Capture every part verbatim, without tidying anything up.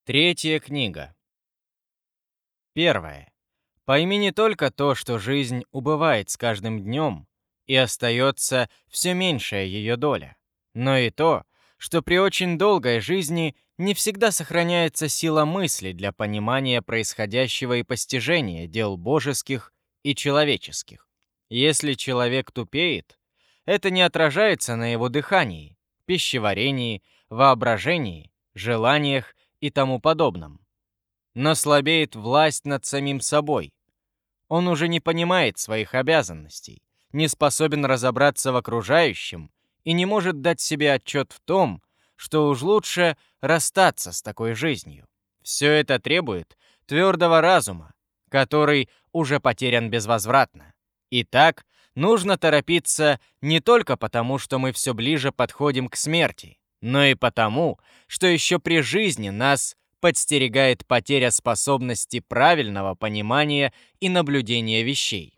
Третья книга. Первое. Пойми не только то, что жизнь убывает с каждым днем, и остается все меньшая ее доля, но и то, что при очень долгой жизни не всегда сохраняется сила мысли для понимания происходящего и постижения дел божеских и человеческих. Если человек тупеет, это не отражается на его дыхании, пищеварении, воображении, желаниях и тому подобном, но слабеет власть над самим собой. Он уже не понимает своих обязанностей, не способен разобраться в окружающем и не может дать себе отчет в том, что уж лучше расстаться с такой жизнью. Все это требует твердого разума, который уже потерян безвозвратно. Итак, нужно торопиться не только потому, что мы все ближе подходим к смерти, но и потому, что еще при жизни нас подстерегает потеря способности правильного понимания и наблюдения вещей.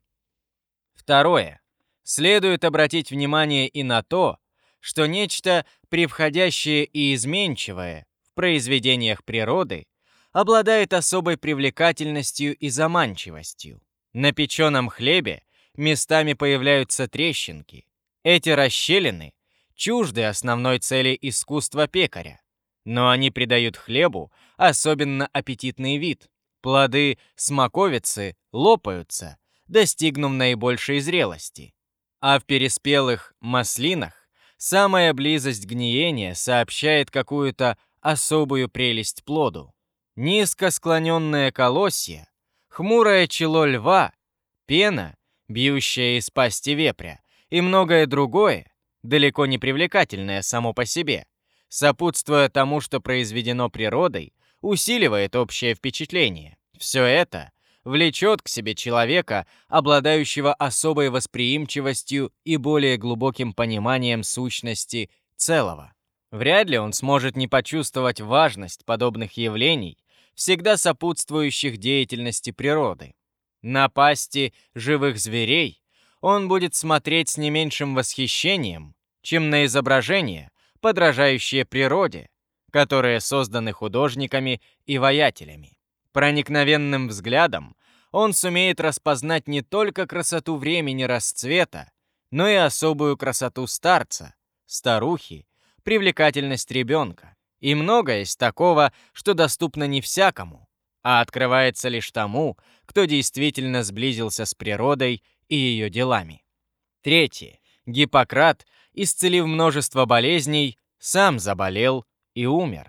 Второе. Следует обратить внимание и на то, что нечто превходящее и изменчивое в произведениях природы обладает особой привлекательностью и заманчивостью. На печеном хлебе местами появляются трещинки. Эти расщелины чужды основной цели искусства пекаря, но они придают хлебу особенно аппетитный вид. Плоды смоковицы лопаются, достигнув наибольшей зрелости. А в переспелых маслинах самая близость гниения сообщает какую-то особую прелесть плоду. Низко склоненное колосье, хмурое чело льва, пена, бьющая из пасти вепря, и многое другое, далеко не привлекательное само по себе, сопутствуя тому, что произведено природой, усиливает общее впечатление. Все это влечет к себе человека, обладающего особой восприимчивостью и более глубоким пониманием сущности целого. Вряд ли он сможет не почувствовать важность подобных явлений, всегда сопутствующих деятельности природы. На пасти живых зверей он будет смотреть с не меньшим восхищением, чем на изображения, подражающие природе, которые созданы художниками и воятелями. Проникновенным взглядом он сумеет распознать не только красоту времени расцвета, но и особую красоту старца, старухи, привлекательность ребенка и многое из такого, что доступно не всякому, а открывается лишь тому, кто действительно сблизился с природой и ее делами. Третье. Гиппократ, исцелив множество болезней, сам заболел и умер.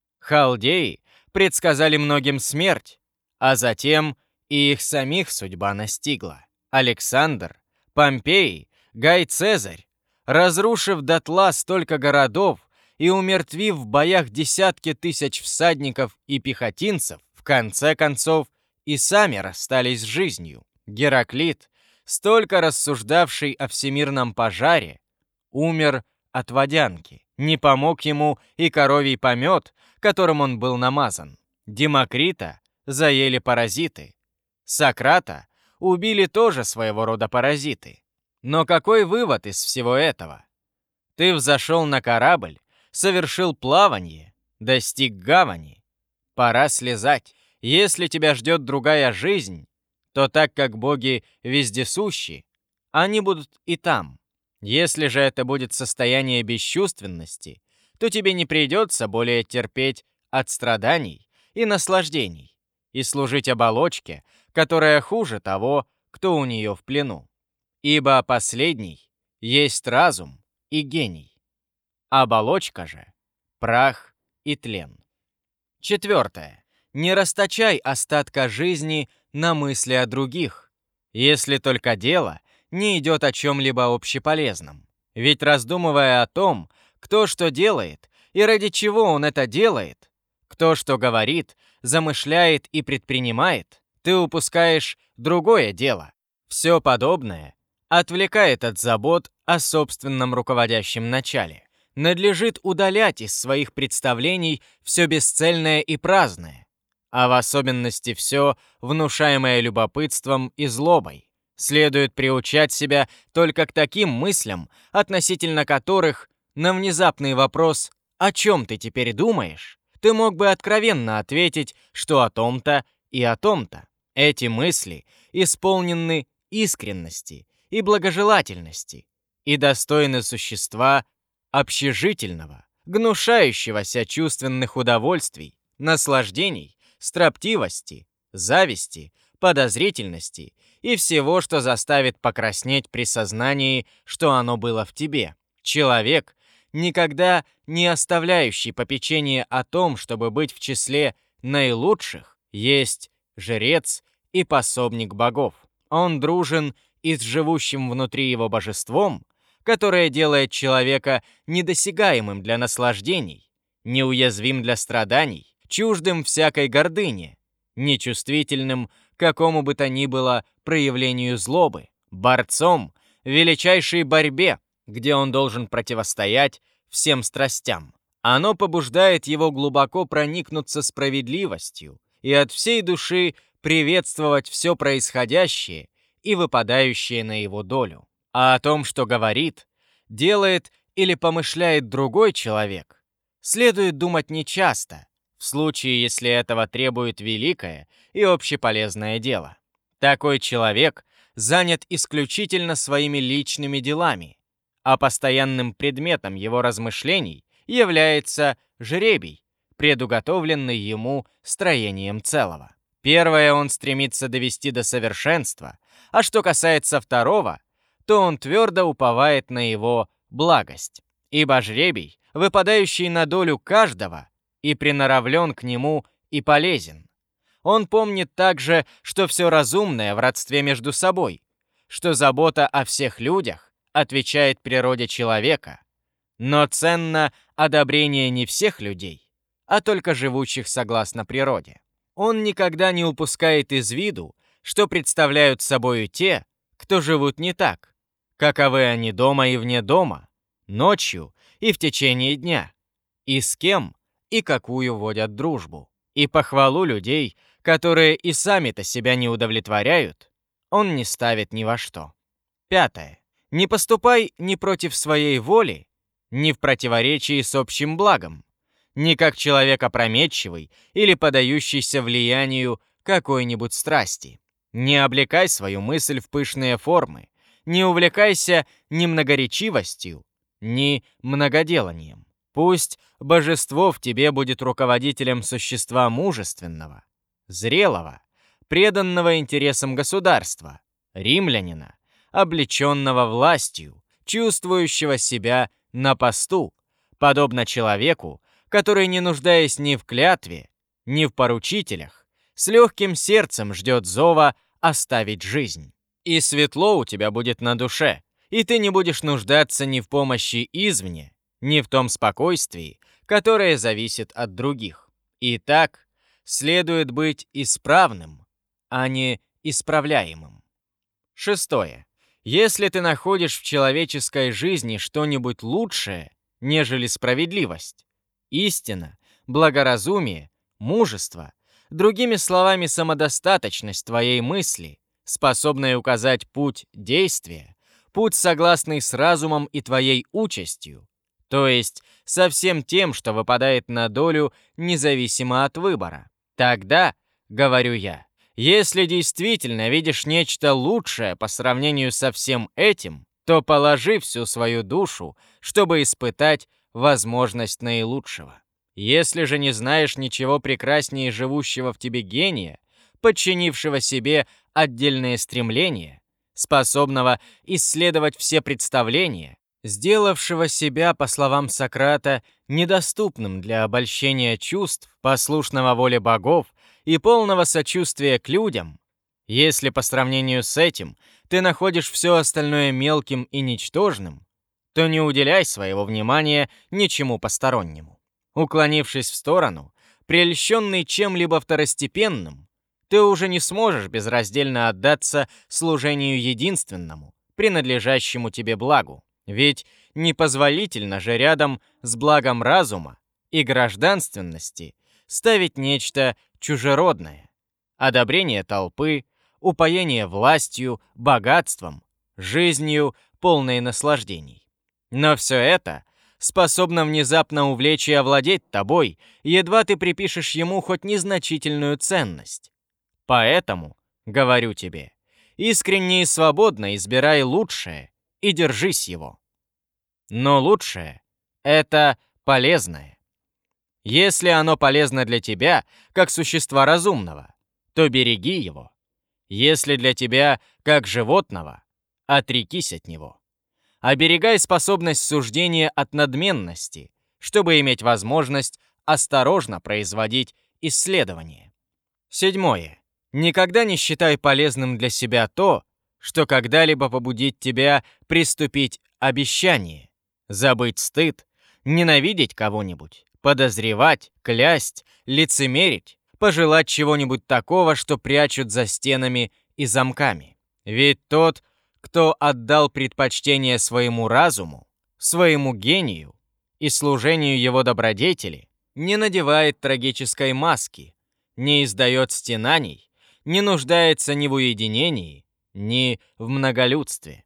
Халдеи предсказали многим смерть, а затем и их самих судьба настигла. Александр, Помпей, Гай Цезарь, разрушив дотла столько городов и умертвив в боях десятки тысяч всадников и пехотинцев, в конце концов и сами расстались с жизнью. Гераклит, столько рассуждавший о всемирном пожаре, умер от водянки. Не помог ему и коровий помет, которым он был намазан. Демокрита заели паразиты. Сократа убили тоже своего рода паразиты. Но какой вывод из всего этого? Ты взошел на корабль, совершил плавание, достиг гавани. Пора слезать. Если тебя ждет другая жизнь, то так как боги вездесущи, они будут и там. Если же это будет состояние бесчувственности, то тебе не придется более терпеть от страданий и наслаждений и служить оболочке, которая хуже того, кто у нее в плену. Ибо последний есть разум и гений. Оболочка же — прах и тлен. Четвертое. Не расточай остатка жизни на мысли о других, если только дело не идет о чем-либо общеполезном. Ведь раздумывая о том, кто что делает и ради чего он это делает, кто что говорит, замышляет и предпринимает, ты упускаешь другое дело. Все подобное отвлекает от забот о собственном руководящем начале. Надлежит удалять из своих представлений все бесцельное и праздное, а в особенности все, внушаемое любопытством и злобой. Следует приучать себя только к таким мыслям, относительно которых на внезапный вопрос «О чем ты теперь думаешь?» ты мог бы откровенно ответить, что о том-то и о том-то. Эти мысли исполнены искренности и благожелательности и достойны существа общежительного, гнушающегося чувственных удовольствий, наслаждений, строптивости, зависти, подозрительности и всего, что заставит покраснеть при сознании, что оно было в тебе. Человек, никогда не оставляющий попечение о том, чтобы быть в числе наилучших, есть жрец и пособник богов. Он дружен и с живущим внутри его божеством, которое делает человека недосягаемым для наслаждений, неуязвим для страданий, чуждым всякой гордыне, нечувствительным к какому бы то ни было проявлению злобы, борцом в величайшей борьбе, где он должен противостоять всем страстям. Оно побуждает его глубоко проникнуться справедливостью и от всей души приветствовать все происходящее и выпадающее на его долю. А о том, что говорит, делает или помышляет другой человек, следует думать нечасто, в случае, если этого требует великое и общеполезное дело. Такой человек занят исключительно своими личными делами, а постоянным предметом его размышлений является жребий, предуготовленный ему строением целого. Первое он стремится довести до совершенства, а что касается второго, то он твердо уповает на его благость, ибо жребий, выпадающий на долю каждого, и приноравлен к нему и полезен. Он помнит также, что все разумное в родстве между собой, что забота о всех людях отвечает природе человека, но ценно одобрение не всех людей, а только живущих согласно природе. Он никогда не упускает из виду, что представляют собою те, кто живут не так, каковы они дома и вне дома, ночью и в течение дня, и с кем и какую водят дружбу. И похвалу людей, которые и сами-то себя не удовлетворяют, он не ставит ни во что. Пятое. Не поступай ни против своей воли, ни в противоречии с общим благом, ни как человек опрометчивый или подающийся влиянию какой-нибудь страсти. Не облекай свою мысль в пышные формы, не увлекайся ни многоречивостью, ни многоделанием. Пусть божество в тебе будет руководителем существа мужественного, зрелого, преданного интересам государства, римлянина, облеченного властью, чувствующего себя на посту, подобно человеку, который, не нуждаясь ни в клятве, ни в поручителях, с легким сердцем ждет зова оставить жизнь. И светло у тебя будет на душе, и ты не будешь нуждаться ни в помощи извне, ни в том спокойствии, которое зависит от других. Итак, следует быть исправным, а не исправляемым. Шестое. Если ты находишь в человеческой жизни что-нибудь лучшее, нежели справедливость, истина, благоразумие, мужество, другими словами, самодостаточность твоей мысли, способная указать путь действия, путь, согласный с разумом и твоей участью, то есть со всем тем, что выпадает на долю независимо от выбора. Тогда, говорю я, если действительно видишь нечто лучшее по сравнению со всем этим, то положи всю свою душу, чтобы испытать возможность наилучшего. Если же не знаешь ничего прекраснее живущего в тебе гения, подчинившего себе отдельные стремления, способного исследовать все представления, сделавшего себя, по словам Сократа, недоступным для обольщения чувств, послушного воле богов и полного сочувствия к людям, если по сравнению с этим ты находишь все остальное мелким и ничтожным, то не уделяй своего внимания ничему постороннему. Уклонившись в сторону, прельщенный чем-либо второстепенным, ты уже не сможешь безраздельно отдаться служению единственному, принадлежащему тебе благу. Ведь непозволительно же рядом с благом разума и гражданственности ставить нечто чужеродное. Одобрение толпы, упоение властью, богатством, жизнью, полной наслаждений. Но все это способно внезапно увлечь и овладеть тобой, едва ты припишешь ему хоть незначительную ценность. Поэтому, говорю тебе, искренне и свободно избирай лучшее и держись его. Но лучшее — это полезное. Если оно полезно для тебя, как существа разумного, то береги его. Если для тебя, как животного, отрекись от него. Оберегай способность суждения от надменности, чтобы иметь возможность осторожно производить исследования. Седьмое. Никогда не считай полезным для себя то, что когда-либо побудит тебя приступить обещание, забыть стыд, ненавидеть кого-нибудь, подозревать, клясть, лицемерить, пожелать чего-нибудь такого, что прячут за стенами и замками. Ведь тот, кто отдал предпочтение своему разуму, своему гению и служению его добродетели, не надевает трагической маски, не издает стенаний, не нуждается ни в уединении, ни в многолюдстве.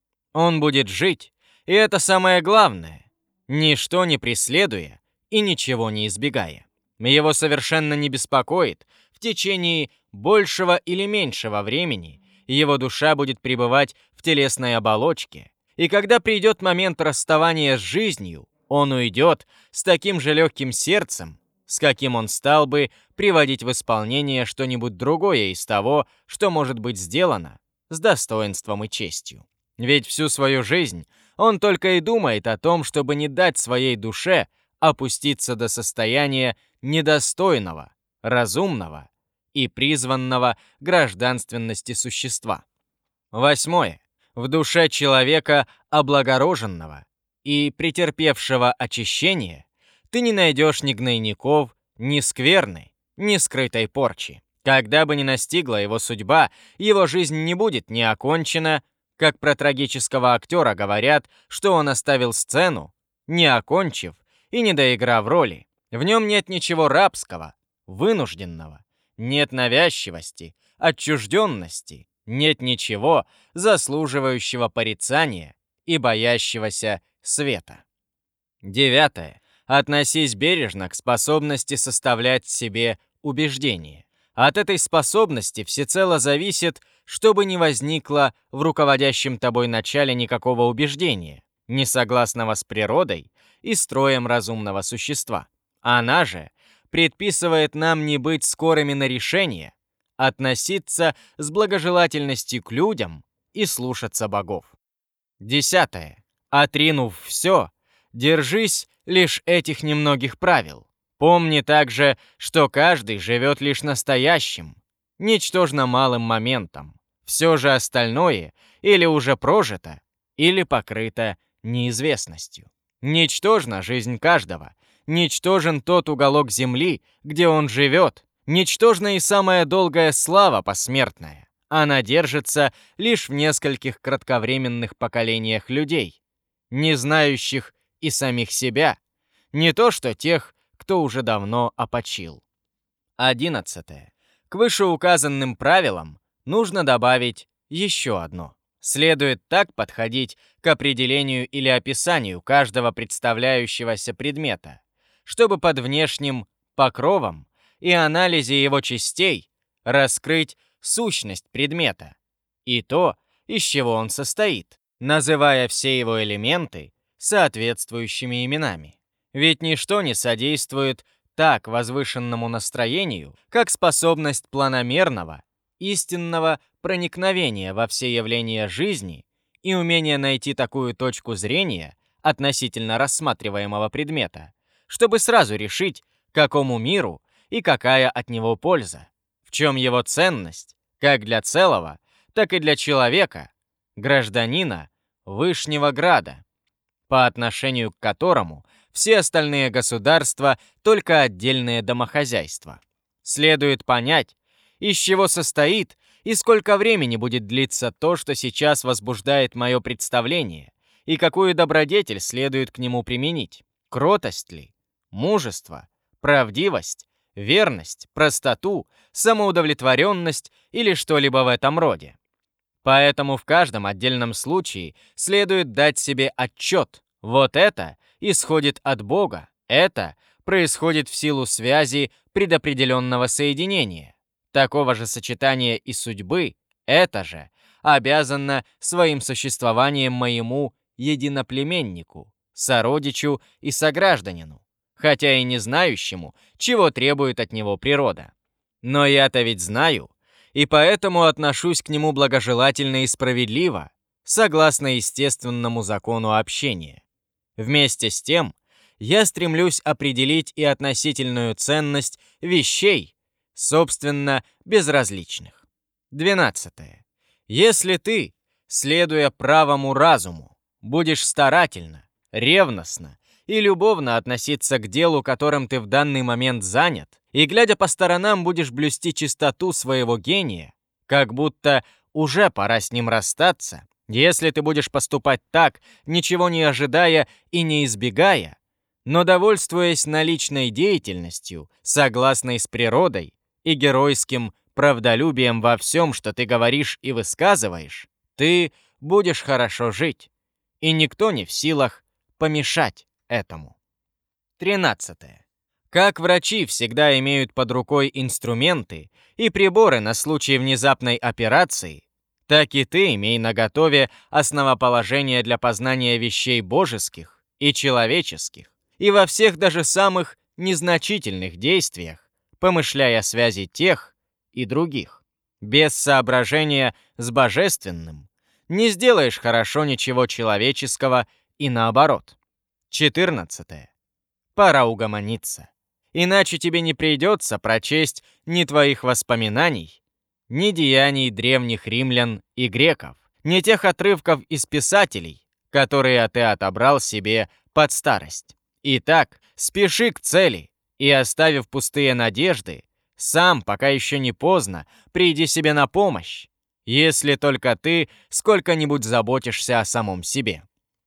Он будет жить, и это самое главное, ничто не преследуя и ничего не избегая. Его совершенно не беспокоит в течение большего или меньшего времени его душа будет пребывать в телесной оболочке, и когда придет момент расставания с жизнью, он уйдет с таким же легким сердцем, с каким он стал бы приводить в исполнение что-нибудь другое из того, что может быть сделано с достоинством и честью. Ведь всю свою жизнь он только и думает о том, чтобы не дать своей душе опуститься до состояния недостойного, разумного и призванного гражданственности существа. Восьмое. В душе человека облагороженного и претерпевшего очищение ты не найдешь ни гнойников, ни скверны, ни скрытой порчи. Когда бы ни настигла его судьба, его жизнь не будет ни окончена, как про трагического актера говорят, что он оставил сцену, не окончив и не доиграв роли. В нем нет ничего рабского, вынужденного, нет навязчивости, отчужденности, нет ничего, заслуживающего порицания и боящегося света. Девятое. Относись бережно к способности составлять себе убеждения. От этой способности всецело зависит, чтобы не возникло в руководящем тобой начале никакого убеждения, не согласного с природой и строем разумного существа. Она же предписывает нам не быть скорыми на решения, относиться с благожелательностью к людям и слушаться богов. Десятое. Отринув все, держись лишь этих немногих правил. Помни также, что каждый живет лишь настоящим, ничтожно малым моментом. Все же остальное или уже прожито, или покрыто неизвестностью. Ничтожна жизнь каждого, ничтожен тот уголок земли, где он живет, ничтожна и самая долгая слава посмертная. Она держится лишь в нескольких кратковременных поколениях людей, не знающих и самих себя, не то что тех, кто уже давно опочил. Одиннадцатое. К вышеуказанным правилам нужно добавить еще одно. Следует так подходить к определению или описанию каждого представляющегося предмета, чтобы под внешним покровом и анализе его частей раскрыть сущность предмета и то, из чего он состоит, называя все его элементы соответствующими именами. Ведь ничто не содействует так возвышенному настроению, как способность планомерного, истинного проникновения во все явления жизни и умение найти такую точку зрения относительно рассматриваемого предмета, чтобы сразу решить, какому миру и какая от него польза, в чем его ценность, как для целого, так и для человека, гражданина Вышнего Града, по отношению к которому все остальные государства — только отдельные домохозяйства. Следует понять, из чего состоит и сколько времени будет длиться то, что сейчас возбуждает мое представление, и какую добродетель следует к нему применить. Кротость ли, мужество, правдивость, верность, простоту, самоудовлетворенность или что-либо в этом роде. Поэтому в каждом отдельном случае следует дать себе отчет. Вот это исходит от Бога. Это происходит в силу связи предопределенного соединения. Такого же сочетания и судьбы, это же обязано своим существованием моему единоплеменнику, сородичу и согражданину, хотя и не знающему, чего требует от него природа. Но я-то ведь знаю, и поэтому отношусь к нему благожелательно и справедливо, согласно естественному закону общения. Вместе с тем, я стремлюсь определить и относительную ценность вещей, собственно, безразличных. Двенадцатое. Если ты, следуя правому разуму, будешь старательно, ревностно и любовно относиться к делу, которым ты в данный момент занят, и, глядя по сторонам, будешь блюсти чистоту своего гения, как будто уже пора с ним расстаться, если ты будешь поступать так, ничего не ожидая и не избегая, но довольствуясь наличной деятельностью, согласной с природой и геройским правдолюбием во всем, что ты говоришь и высказываешь, ты будешь хорошо жить, и никто не в силах помешать этому. Тринадцатое. Как врачи всегда имеют под рукой инструменты и приборы на случай внезапной операции, так и ты имей наготове основоположение для познания вещей божеских и человеческих, и во всех даже самых незначительных действиях, помышляя о связи тех и других. Без соображения с божественным не сделаешь хорошо ничего человеческого и наоборот. Четырнадцатое. Пора угомониться. Иначе тебе не придется прочесть ни твоих воспоминаний, ни деяний древних римлян и греков, ни тех отрывков из писателей, которые ты отобрал себе под старость. Итак, спеши к цели и, оставив пустые надежды, сам, пока еще не поздно, приди себе на помощь, если только ты сколько-нибудь заботишься о самом себе.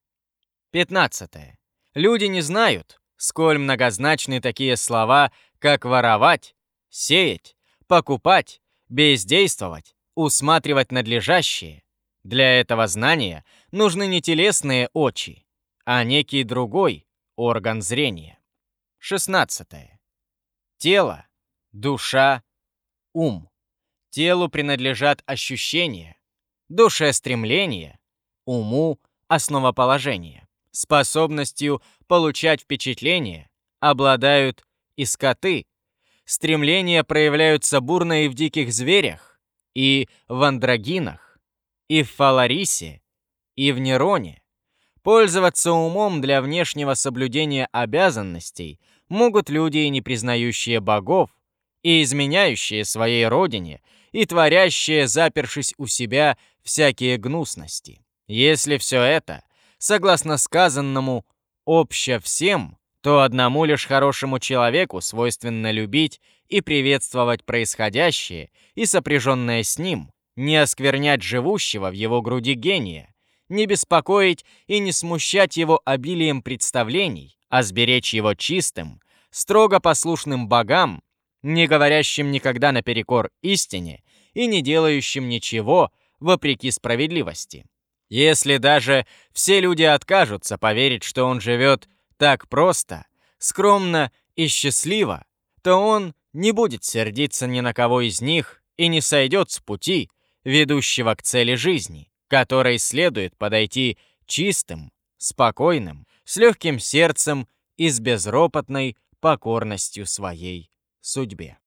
Пятнадцатое. Люди не знают, сколь многозначны такие слова, как воровать, сеять, покупать, бездействовать, усматривать надлежащее. Для этого знания нужны не телесные очи, а некий другой орган зрения. Шестнадцатое. Тело, душа, ум. Телу принадлежат ощущения, душе стремления, уму основоположение. Способностью получать впечатления обладают и скоты. Стремления проявляются бурно и в диких зверях, и в андрогинах, и в фаларисе, и в нейроне. Пользоваться умом для внешнего соблюдения обязанностей могут люди, не признающие богов, и изменяющие своей родине, и творящие, запершись у себя, всякие гнусности. Если все это, согласно сказанному, обще всем, то одному лишь хорошему человеку свойственно любить и приветствовать происходящее и сопряженное с ним, не осквернять живущего в его груди гения, не беспокоить и не смущать его обилием представлений, а сберечь его чистым, строго послушным богам, не говорящим никогда наперекор истине и не делающим ничего вопреки справедливости. Если даже все люди откажутся поверить, что он живет так просто, скромно и счастливо, то он не будет сердиться ни на кого из них и не сойдет с пути, ведущего к цели жизни, которой следует подойти чистым, спокойным, с легким сердцем и с безропотной покорностью своей судьбе.